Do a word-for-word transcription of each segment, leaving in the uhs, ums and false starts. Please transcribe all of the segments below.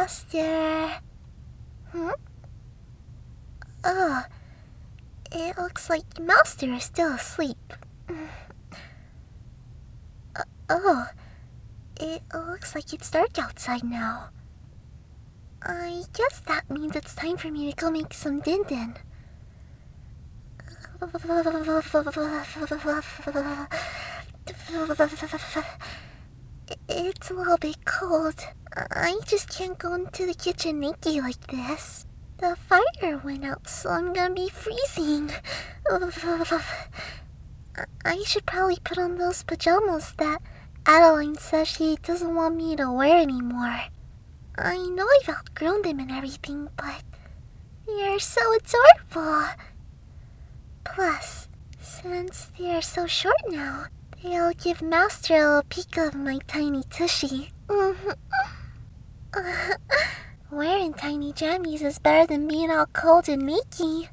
Master. Hmm? Oh, it looks like Master is still asleep. Uh, oh, it looks like it's dark outside now. I guess that means it's time for me to go make some din din. It's a little bit cold. I just can't go into the kitchen naked like this. The fire went out, so I'm gonna be freezing. I should probably put on those pajamas that Adeline says she doesn't want me to wear anymore. I know I've outgrown them and everything, but they're so adorable. Plus, since they're so short now, they'll give Master a little peek of my tiny tushy. Wearing tiny jammies is better than being all cold and naked.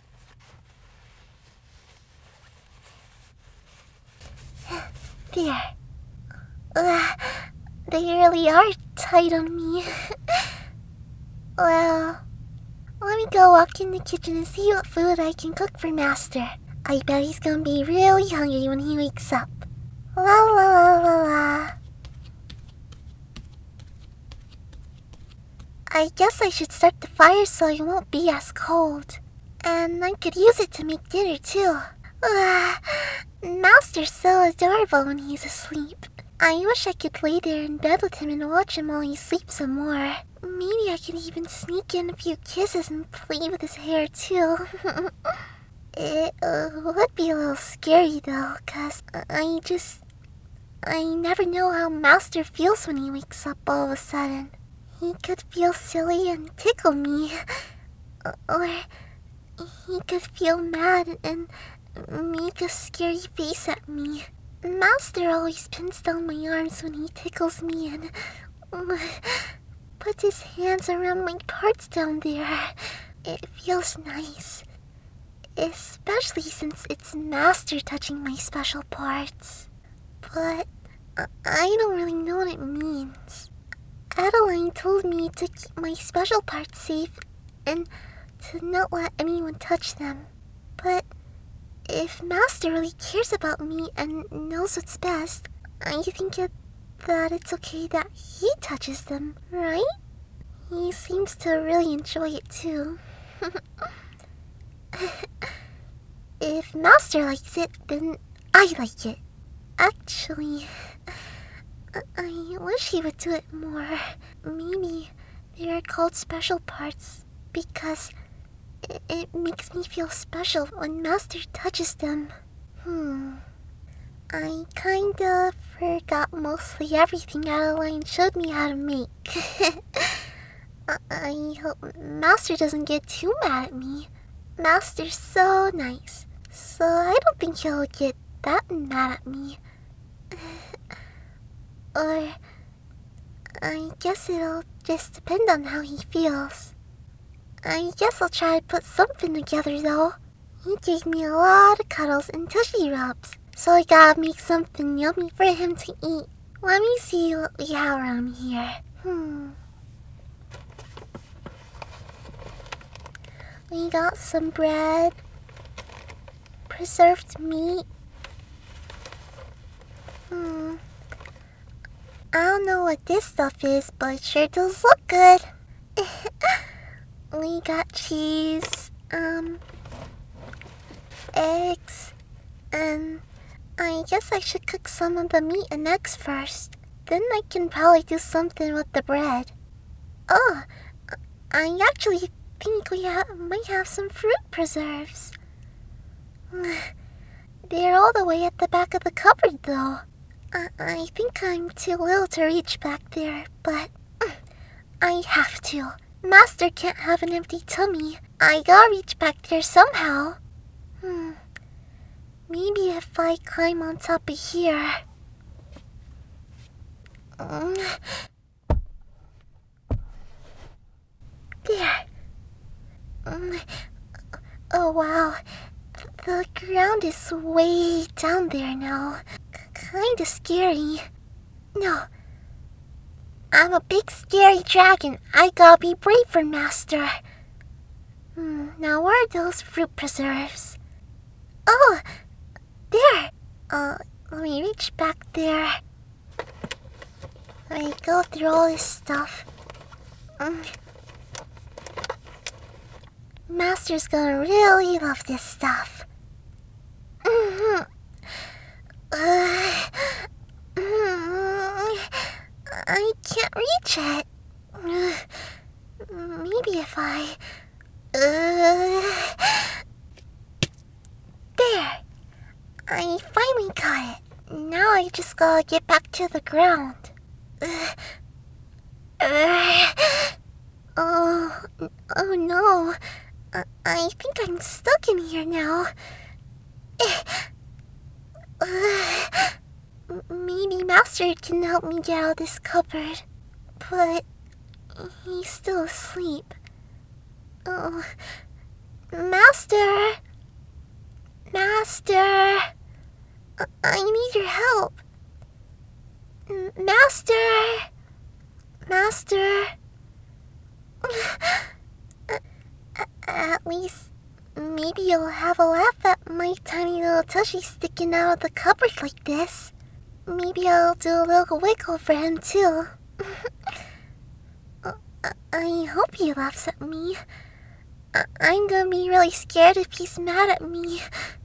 There. Uh, they really are tight on me. Well, let me go walk in the kitchen and see what food I can cook for Master. I bet he's gonna be really hungry when he wakes up. La la la la la. I guess I should start the fire so it won't be as cold. And I could use it to make dinner too. Uh, Master's so adorable when he's asleep. I wish I could lay there in bed with him and watch him while he sleeps some more. Maybe I could even sneak in a few kisses and play with his hair too. It uh, would be a little scary though, cause I just... I never know how Master feels when he wakes up all of a sudden. He could feel silly and tickle me. Or he could feel mad and make a scary face at me. Master always pins down my arms when he tickles me and puts his hands around my parts down there. It feels nice. Especially since it's Master touching my special parts. But I don't really know what it means. Adeline told me to keep my special parts safe and to not let anyone touch them. But if Master really cares about me and knows what's best, I think it, that it's okay that he touches them, right? He seems to really enjoy it too. If Master likes it, then I like it. Actually, I wish he would do it more. Maybe they are called special parts because it, it makes me feel special when Master touches them. Hmm. I kinda forgot mostly everything Adeline showed me how to make. I hope Master doesn't get too mad at me. Master's so nice, so I don't think he'll get that mad at me. Or I guess it'll just depend on how he feels. I guess I'll try to put something together though. He gave me a lot of cuddles and tushy rubs, so I gotta make something yummy for him to eat. Let me see what we have around here. Hmm. We got some bread, preserved meat. Hmm. I don't know what this stuff is, but it sure does look good. We got cheese, um, eggs, and I guess I should cook some of the meat and eggs first. Then I can probably do something with the bread. Oh, I actually think we ha might have some fruit preserves. They're all the way at the back of the cupboard though. I, I think I'm too little to reach back there, but I have to. Master can't have an empty tummy. I gotta reach back there somehow. Hmm. Maybe if I climb on top of here. Um, there. Um, oh wow. The ground is way down there now. Kinda scary. No. I'm a big scary dragon. I gotta be braver, Master. Hmm, now where are those fruit preserves? Oh, there. Uh, let me reach back there. Let me go through all this stuff. Mm. Master's gonna really love this stuff. Mm-hmm. Uh, mm, I can't reach it. Uh, maybe if I... Uh, there. I finally got it. Now I just gotta get back to the ground. Uh, uh, oh, oh no. Uh, I think I'm stuck in here now. Uh, maybe Master can help me get out of this cupboard. But he's still asleep. Oh, Master! Master! I need your help. Master! Master! At least, maybe you'll have a laugh at my tiny little tushy sticking out of the cupboard like this. Maybe I'll do a little wiggle for him too. I hope he laughs at me. I'm gonna be really scared if he's mad at me.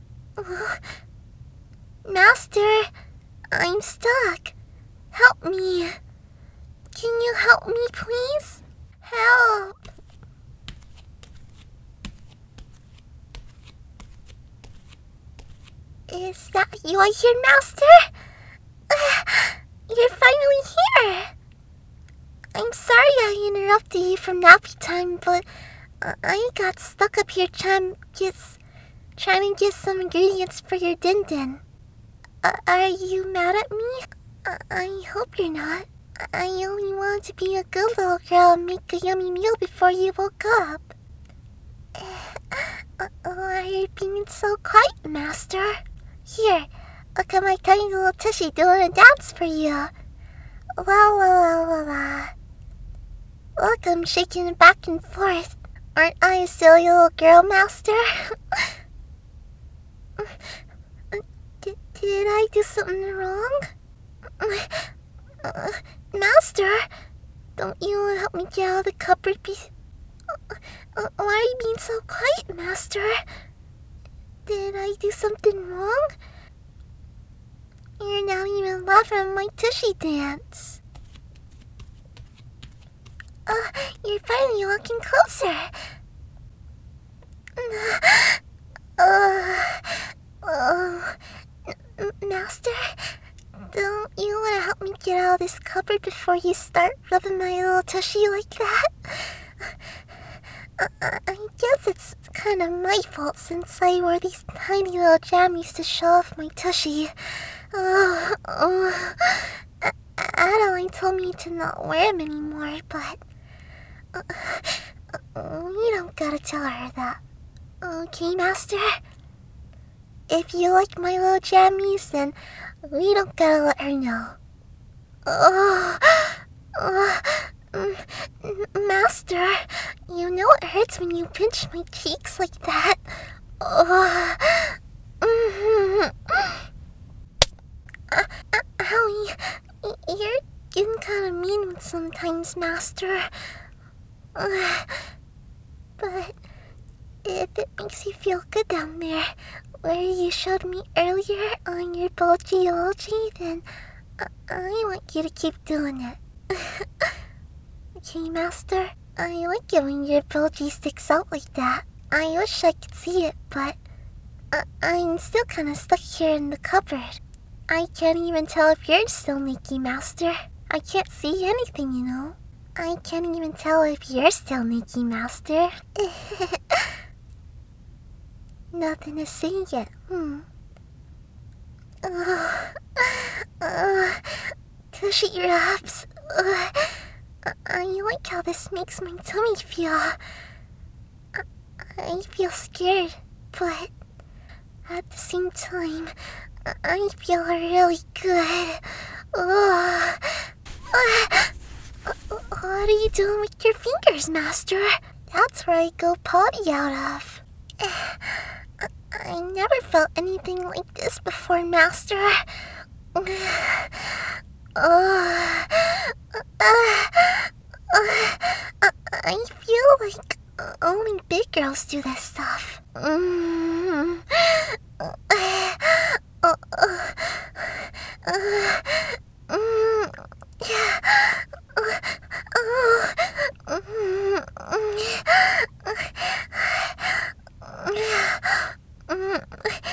Master, I'm stuck. Help me. Can you help me, please? Help. Is that you I hear, Master? You're finally here. I'm sorry I interrupted you from nappy time, but uh, I got stuck up here trying to get, trying to get some ingredients for your din din. Uh, are you mad at me? Uh, I hope you're not. I only wanted to be a good little girl and make a yummy meal before you woke up. Uh, why are you being so quiet, Master? Here, look at my tiny little tushy doing a dance for you. La la la la la. Look, I'm shaking it back and forth. Aren't I a silly little girl, Master? did, did I do something wrong? Uh, Master, don't you want to help me get out of the cupboard? Be uh, why are you being so quiet, Master? Did I do something wrong? You're not even laughing at my tushy dance. Uh, you're finally walking closer. Uh, uh, Master, don't you want to help me get out of this cupboard before you start rubbing my little tushy like that? Uh, I guess it's kind of my fault since I wore these tiny little jammies to show off my tushy. Uh, uh, Adeline told me to not wear them anymore, but uh, uh, we don't gotta tell her that. Okay, Master? If you like my little jammies, then we don't gotta let her know. Oh, uh, Master, you know it hurts when you pinch my cheeks like that. Oh, mm-hmm. uh, uh, Owie, you're getting kind of mean sometimes, Master. Uh, but if it makes you feel good down there, where you showed me earlier on your bulgy-olgy, then uh, I want you to keep doing it. Okay, Master? I like it when your bulgy sticks out like that. I wish I could see it, but uh, I'm still kind of stuck here in the cupboard. I can't even tell if you're still naked, Master. I can't see anything, you know. I can't even tell if you're still naked, Master. Nothing to say yet, hmm. Uh, uh, tushy wraps. Uh, I like how this makes my tummy feel. I, I feel scared, but at the same time, I feel really good. Uh, uh, What are you doing with your fingers, Master? That's where I go potty out of. I never felt anything like this before, Master. Uh, uh, uh, I feel like only big girls do this stuff. Mm. Uh, uh, uh, uh, mm, yeah. Uh, uh, mm, mm,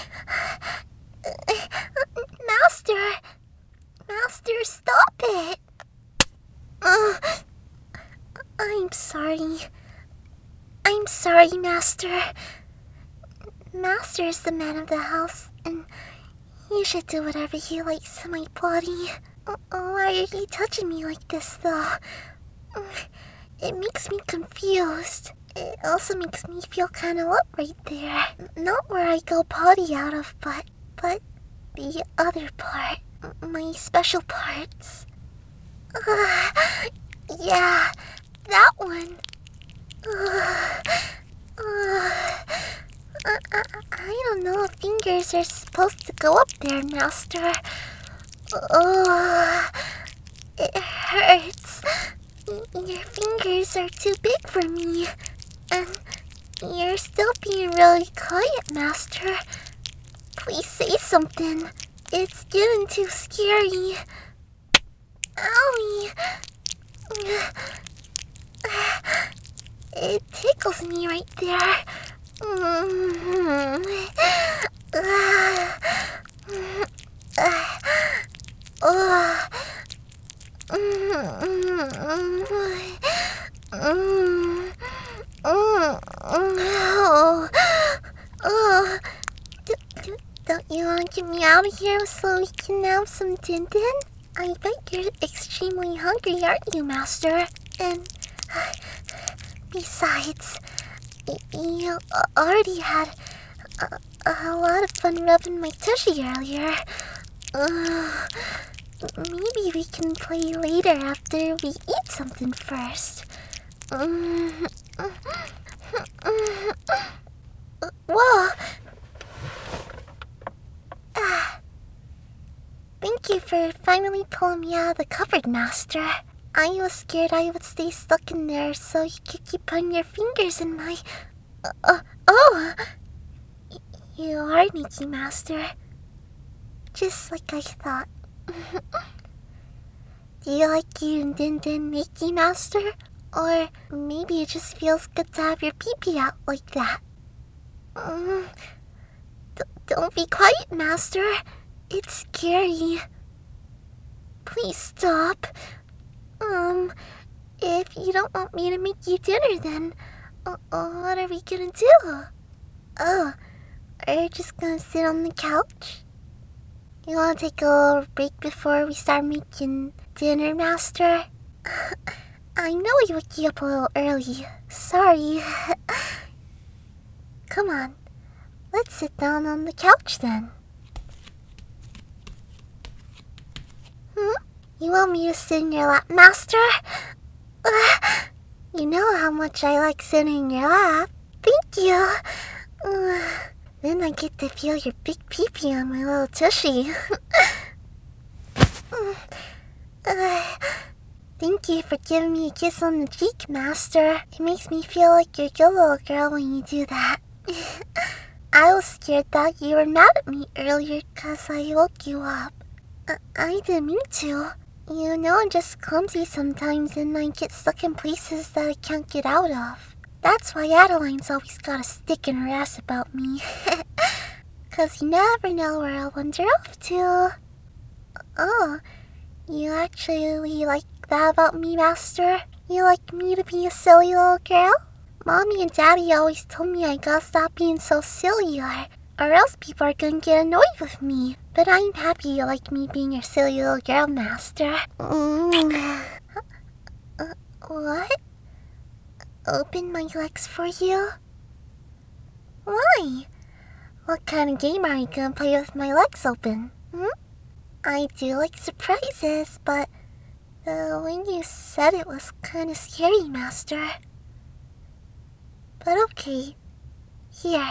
Master! Master, stop it! Uh, I'm sorry. I'm sorry, Master. Master is the man of the house, and he should do whatever he likes to my body. Why are you touching me like this, though? It makes me confused. It also makes me feel kind of up right there. Not where I go potty out of, but, but the other part. My special parts. Uh, yeah, that one. Uh, uh, I, I, I don't know if fingers are supposed to go up there, Master. Oh, it hurts. Your fingers are too big for me. And you're still being really quiet, Master. Please say something. It's getting too scary. Owie. It tickles me right there. Mm-hmm. Uh, uh, uh, mm, mm, oh, oh. D d don't you want to get me out of here so we can have some din din? I bet you're extremely hungry, aren't you, Master? And uh, besides, y you already had a, a lot of fun rubbing my tushy earlier. Uh, maybe we can play later after we eat something first. Mm, whoa! Ah. Thank you for finally pulling me out of the cupboard, Master. I was scared I would stay stuck in there so you could keep putting your fingers in my... Uh, uh, oh! Y you are Nikki, Master. Just like I thought. Do you like you Din Din Nikki, Master? Or maybe it just feels good to have your pee-pee out like that. Mm. D don't be quiet, Master. It's scary. Please stop. Um, if you don't want me to make you dinner, then uh, uh, what are we gonna do? Oh, are you just gonna sit on the couch? You wanna take a little break before we start making dinner, Master? I know I woke you up a little early. Sorry. Come on, let's sit down on the couch then. Hmm? You want me to sit in your lap, Master? Uh, you know how much I like sitting in your lap. Thank you. Uh, then I get to feel your big pee-pee on my little tushy. uh, thank you for giving me a kiss on the cheek, Master. It makes me feel like you're a good little girl when you do that. I was scared that you were mad at me earlier because I woke you up. Uh, I didn't mean to. You know I'm just clumsy sometimes and I get stuck in places that I can't get out of. That's why Adeline's always got a stick in her ass about me. Cause you never know where I'll wander off to. Oh, you actually like that about me, Master? You like me to be a silly little girl? Mommy and Daddy always told me I gotta stop being so silly or, or else people are gonna get annoyed with me. But I'm happy you like me being your silly little girl, Master. Mm. Uh, what? Open my legs for you? Why? What kind of game are you gonna play with my legs open? Hmm? I do like surprises, but The way you said it was kinda scary, Master. But okay. Here.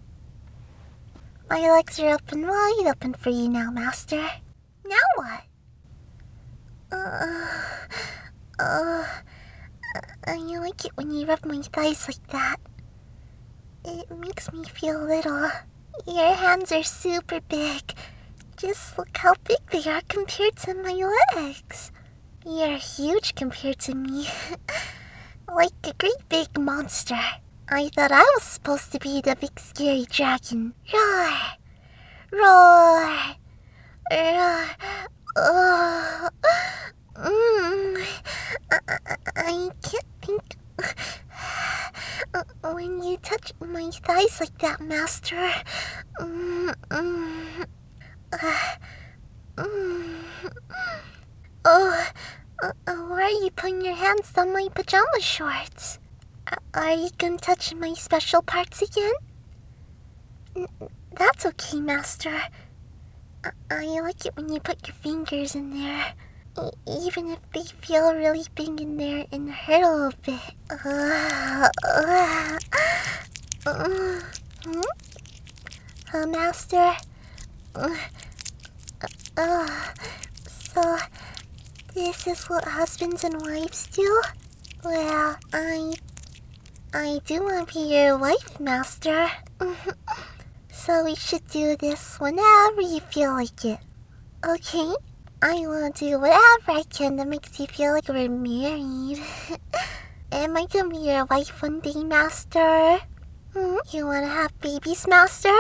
My legs are up and wide open for you now, Master. Now what? Uh, uh, I like it when you rub my thighs like that. It makes me feel little. Your hands are super big. Just look how big they are compared to my legs. You're huge compared to me. Like a great big monster. I thought I was supposed to be the big scary dragon. Roar! Roar! Roar! Oh. Mm. I, I, I can't think. When you touch my thighs like that, Master. Mm, mm, uh, mm. Oh, uh, uh, why are you putting your hands on my pajama shorts? Uh, are you gonna touch my special parts again? N that's okay, Master. I, I like it when you put your fingers in there. E even if they feel really big in there and hurt a little bit. Uh, uh, uh, hmm? uh, Master? Uh, uh, so, this is what husbands and wives do? Well, I... I do want to be your wife, Master. So we should do this whenever you feel like it. Okay? I want to do whatever I can that makes you feel like we're married. Am I gonna be your wife one day, Master? Hmm? You wanna have babies, Master?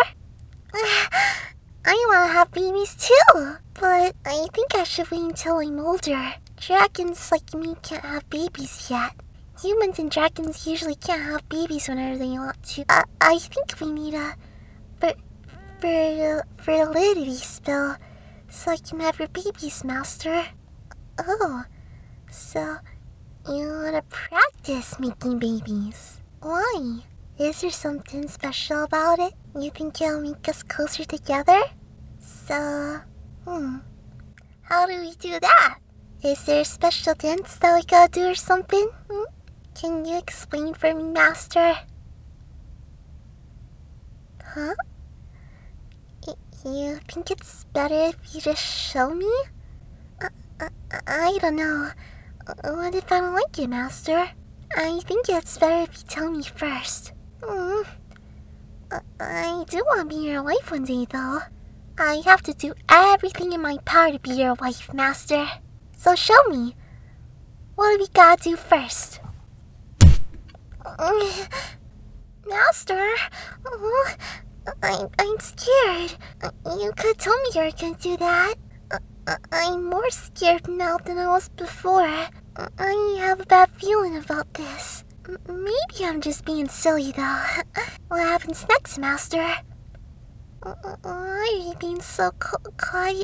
I wanna have babies too, but I think I should wait until I'm older. Dragons like me can't have babies yet. Humans and dragons usually can't have babies whenever they want to. I, I think we need a fer fer fertility spell so I can have your babies, Master. Oh, so you wanna practice making babies? Why? Is there something special about it? You think it'll make us closer together? So, hmm, how do we do that? Is there a special dance that we gotta do or something? Hmm? Can you explain for me, Master? Huh? Y you think it's better if you just show me? I, I, I don't know. What if I don't like it, Master? I think it's better if you tell me first. Hmm. I, I do want to be your wife one day, though. I have to do everything in my power to be your wife, Master. So show me. What do we gotta do first? Master, oh, I, I'm scared. You could tell me you were gonna do that. I, I'm more scared now than I was before. I have a bad feeling about this. Maybe I'm just being silly though. What happens next, Master? Why are you being so quiet?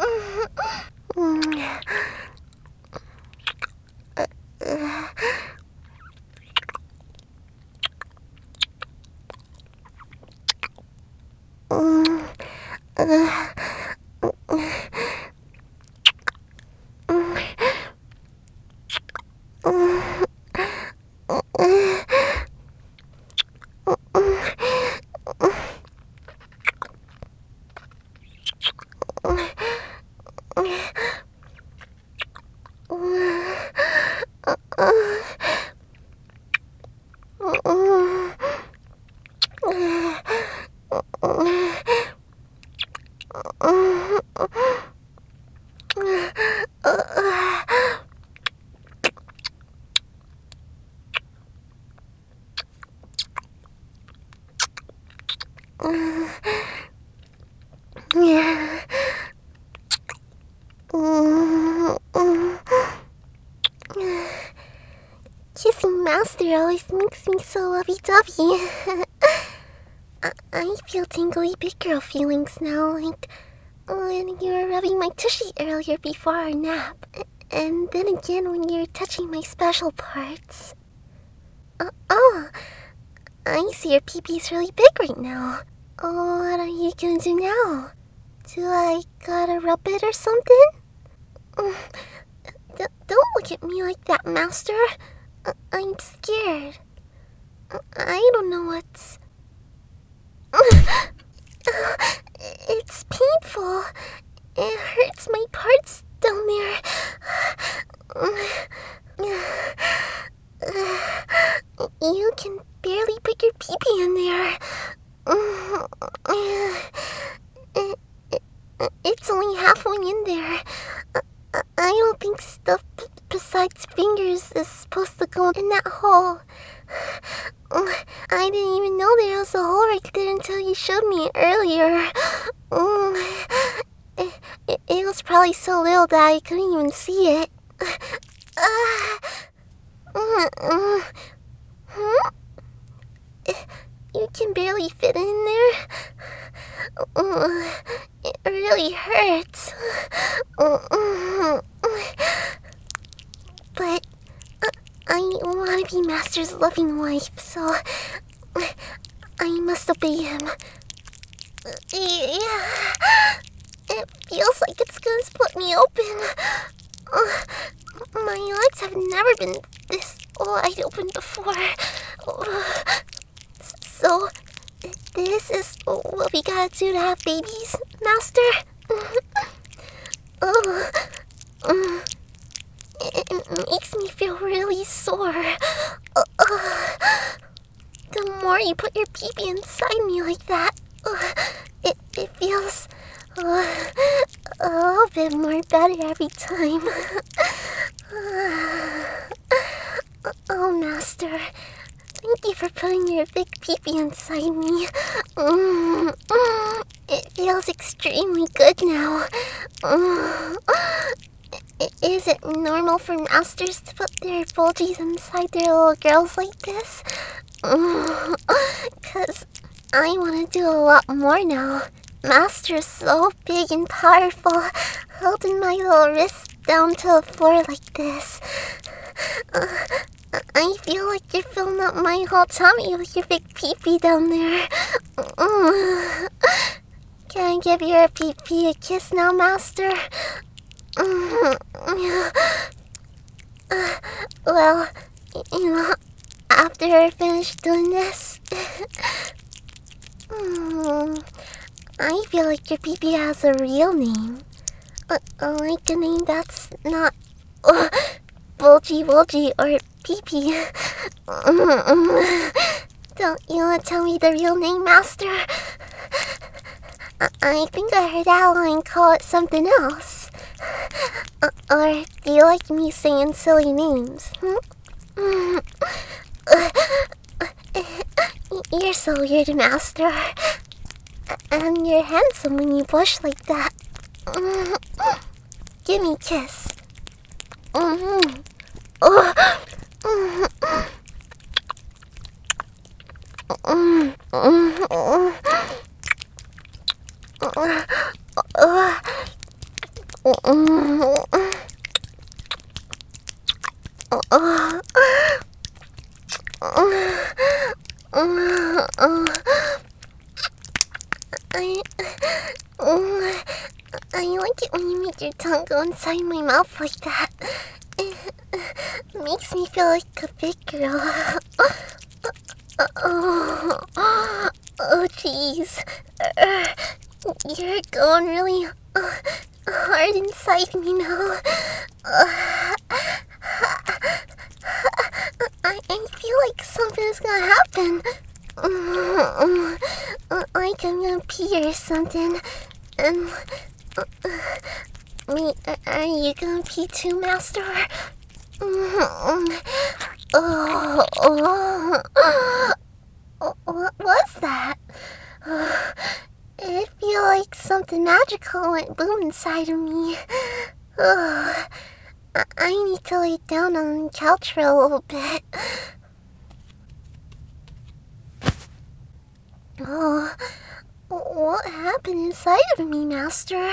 Kissing Master always makes me so lovey-dovey. I, I feel tingly big girl feelings now, like when you were rubbing my tushy earlier before our nap, and then again when you were touching my special parts. Uh, oh, I see your pee-pee's really big right now. What are you gonna do now? Do I gotta rub it or something? Don't look at me like that, Master. I I'm scared. I don't know what's... It's painful. It hurts my parts down there. You can barely put your pee-pee in there. It's only halfway in there. I don't think stuff besides fingers is supposed to go in that hole. I didn't even know there was a hole right there until you showed me earlier. It, it, it was probably so little that I couldn't even see it. You can barely fit in there. It really hurts. But I want to be Master's loving wife, so I must obey him. Yeah, it feels like it's gonna split me open. My legs have never been this wide open before. So, this is what we gotta do to have babies, Master? Oh, it makes me feel really sore. The more you put your pee-pee inside me like that, it, it feels a little bit more better every time. Oh, Master. Thank you for putting your big pee-pee inside me. Mm, mm, it feels extremely good now. Mm, is it normal for masters to put their bulgies inside their little girls like this? Mm, 'cause I want to do a lot more now. Master's so big and powerful, holding my little wrist down to the floor like this. Uh, I feel like you're filling up my whole tummy with your big pee-pee down there. Mm. Can I give your pee-pee a kiss now, Master? Mm. Uh, well, you know, after I finish doing this, mm, I feel like your pee-pee has a real name. Uh, like a name that's not uh, Bulgy Wulgy or Pee-pee. Don't you want to tell me the real name, Master? I, I think I heard Adeline call it something else. Uh, or do you like me saying silly names? Hmm? You're so weird, Master. And you're handsome when you blush like that. Give me a kiss. Mm-hmm. Oh. Mm-hmm. Mm-hmm. Mm-hmm. I, I like it when you make your tongue go inside my mouth like that. It makes me feel like a big girl. Oh, oh, jeez. You're going really hard inside me now. I, I feel like something's gonna happen. Like I'm gonna pee or something. And me, are you gonna pee too, Master? Oh, oh, oh, what was that? It feel like something magical went boom inside of me. Oh, I need to lay down on the couch for a little bit. Oh, what happened inside of me, Master?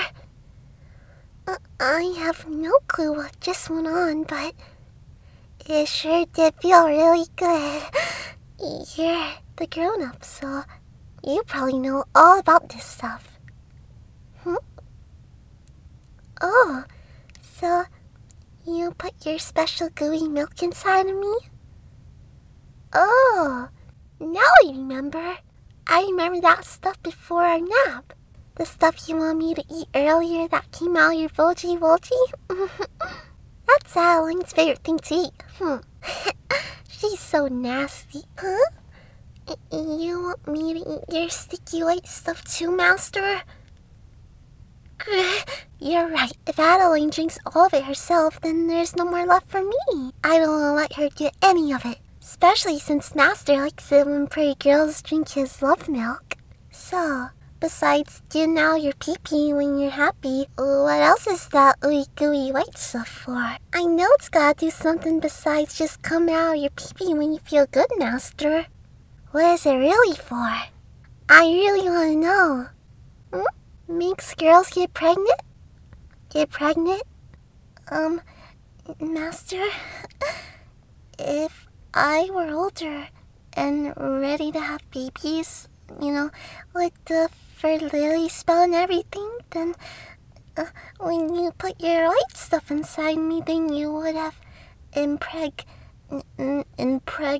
I have no clue what just went on, but it sure did feel really good. You're the grown-up, so you probably know all about this stuff. Hmm? Oh, so You put your special gooey milk inside of me? Oh, now I remember. I remember that stuff before our nap. The stuff you wanted me to eat earlier that came out of your Volgy Volgy? That's Adeline's favorite thing to eat. Hmm. She's so nasty. Huh? You want me to eat your sticky white stuff too, Master? You're right. If Adeline drinks all of it herself, then there's no more left for me. I don't want to let her get any of it. Especially since Master likes it when pretty girls drink his love milk. So, besides getting out your pee-pee when you're happy, what else is that ooey gooey white stuff for? I know it's gotta do something besides just come out of your pee-pee when you feel good, Master. What is it really for? I really want to know. Hmm? Makes girls get pregnant? Get pregnant? Um, Master, if I were older and ready to have babies, you know, like the fertility spell and everything, then uh, when you put your white stuff inside me, then you would have impreg... impreg...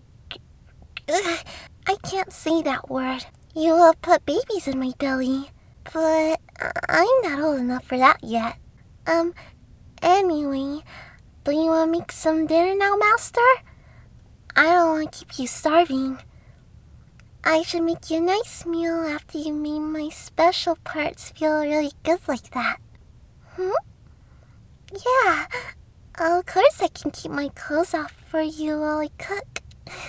I can't say that word. You will put babies in my belly, but I'm not old enough for that yet. Um, anyway, do you want to make some dinner now, Master? I don't want to keep you starving. I should make you a nice meal after you made my special parts feel really good like that. Hmm? Yeah, of course I can keep my clothes off for you while I cook.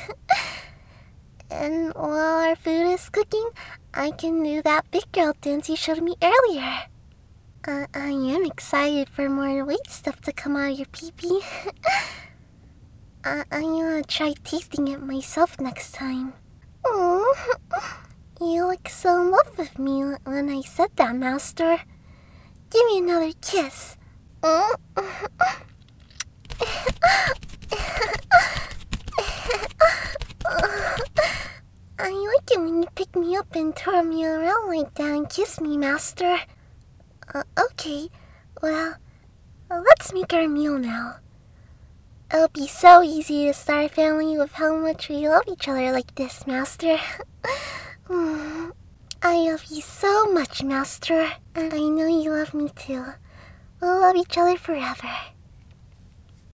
And while our food is cooking, I can do that big girl dance you showed me earlier. Uh, I am excited for more white stuff to come out of your pee-pee. uh, I'm gonna try tasting it myself next time. Aww, you look so in love with me when I said that, Master. Give me another kiss. I like it when you pick me up and twirl me around like that and kiss me, Master. Uh, okay, well, let's make our meal now. It'll be so easy to start a family with how much we love each other like this, Master. I love you so much, Master, and I know you love me too. We'll love each other forever.